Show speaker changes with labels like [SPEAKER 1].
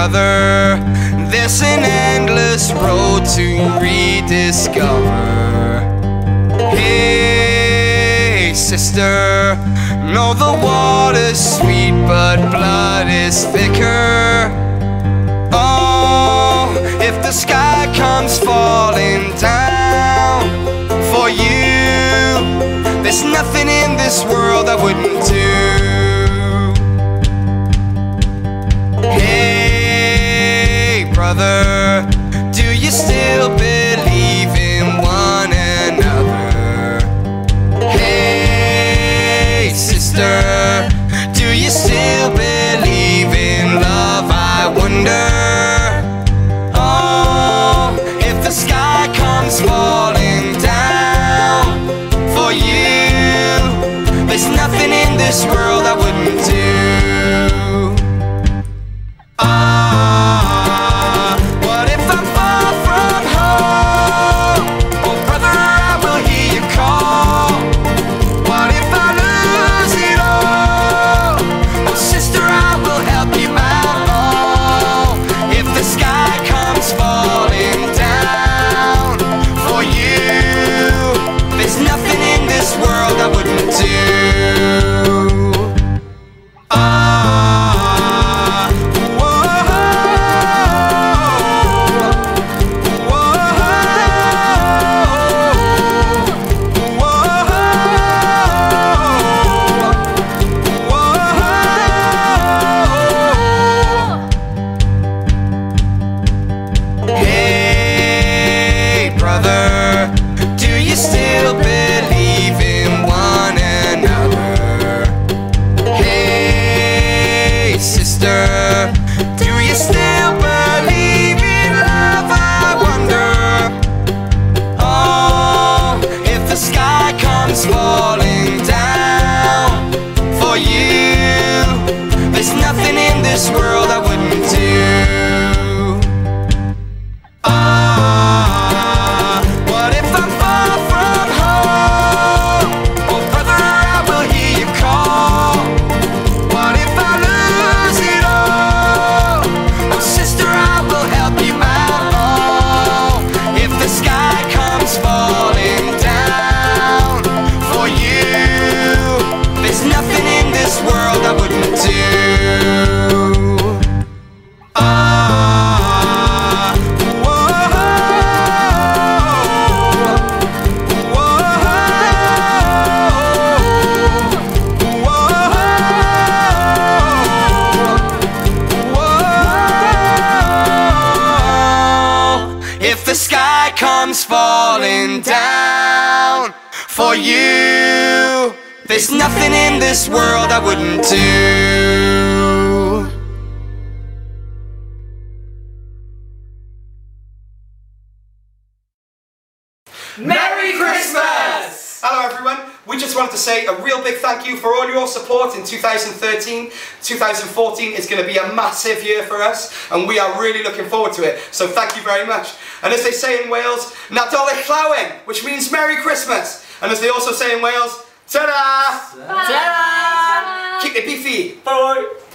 [SPEAKER 1] brother, there's an endless road to rediscover. Hey, sister, know the water's sweet, but blood is thicker. Oh, if the sky comes falling down for you, there's nothing in this world I wouldn't do. Hey, brother, do you still believe in one another? Hey, sister, do you still believe in love, I wonder? Oh, if the sky comes falling down for you, there's nothing in this world I wouldn't do. What if I'm far from home? Oh brother, I will hear you call. What if I lose it all? Oh sister, I will help you out. Oh, if the sky comes falling down for you, there's nothing in this world I wouldn't do. Do you still believe in one another? Hey, sister, do you still believe in love, I wonder? Oh, if the sky comes falling down for you, there's nothing in this world I wouldn't do. If the sky comes falling down for you, there's nothing in this world I wouldn't do.
[SPEAKER 2] Merry Christmas!
[SPEAKER 3] Hello everyone, we just wanted to say a real big thank you for all your support in 2013. 2014 is going to be a massive year for us and we are really looking forward to it, so thank you very much. And as they say in Wales, Nadolig Llawen, which means Merry Christmas. And as they also say in Wales, ta-da!
[SPEAKER 2] Ta-da!
[SPEAKER 3] Keep it beefy!
[SPEAKER 2] Bye!